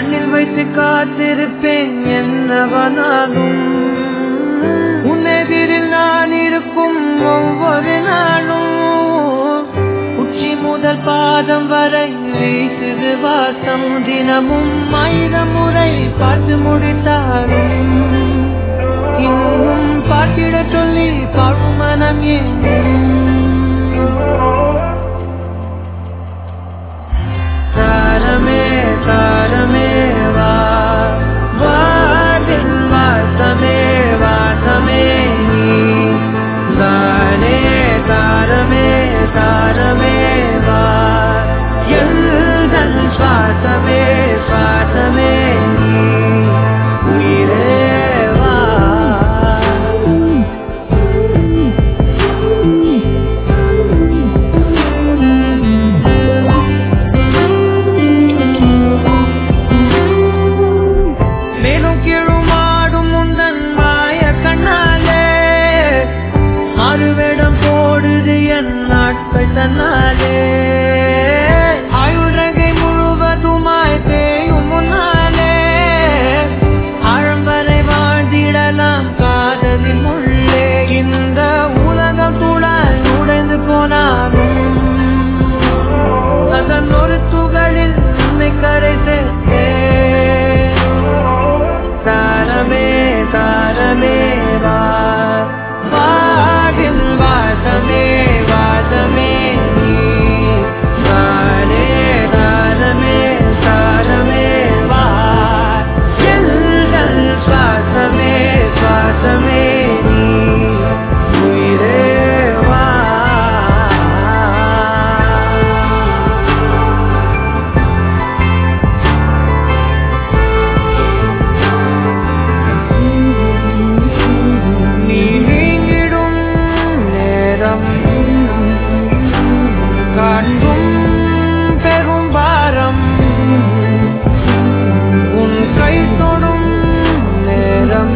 கண்ணில் வைத்து காத்திருப்பேன் என்னவனாலும் உன்னெதிரில் நான் இருக்கும் ஒவ்வொரு நாளும் உச்சி முதல் பாதம் வரை வீசுது வாசம் தினமும் 1000 முறை பார்த்து முடித்தாலும் இன்னும் பார்த்திட சொல்லி பாடும் மனம் ஏன் தாரமே தாரமே வா வாதில் வாசமே வாசமே நீ தானே தாரமே தாரமே வா எந்தன் சுவாசமே சுவாசமே நீ உயிரே வா மேலும் கீழுமாடும் உந்தன் மாய கண்ணாலே ஆறுவேடம் போடுது என் நாட்கள் தன்னாலே ஆயுரகை முழுவதுமாய் தேயும் முன்னாலே ஆழம் வரை வாழ்ந்திடலாம் காதலின் உள்ளே இந்த உலகம் துளாய் உடைந்து போனாலும் அதன் ஒரு துகளில் உன்னை கரை சேர்த்தேன் தாரமே தாரமே வா வாதில் வாசமே வாசமே நீ தானே தாரமே தாரமே வா எந்தன் சுவாசமே சுவாசமே நீ உயிரே வா நீ நீங்கிடும் நேரம் காட்டும் பெரும் பாரம் உன் கை தொடும் நேரம்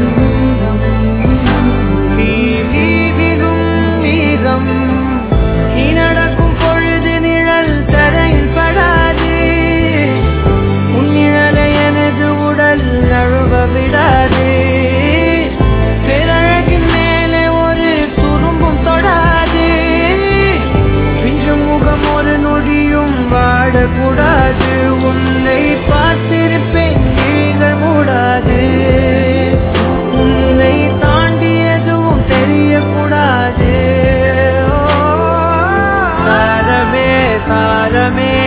நீ விடும் வீரம் நீ நடக்கும் பொழுது நிழல் தரையில் படாது உன் நிழலை எனது உடல் நழுவ விடாது பேரழகின் மேலே ஒரு துரும்பும் தொடாது பிஞ்சு முகம் ஒரு நொடியும் வாடக்கூடாது உன்னை பார்த்திருப்பேன் நீங்கள் மூடாது உன்னை தாண்டி எதுவும் தெரியக்கூடாது தாரமே தாரமே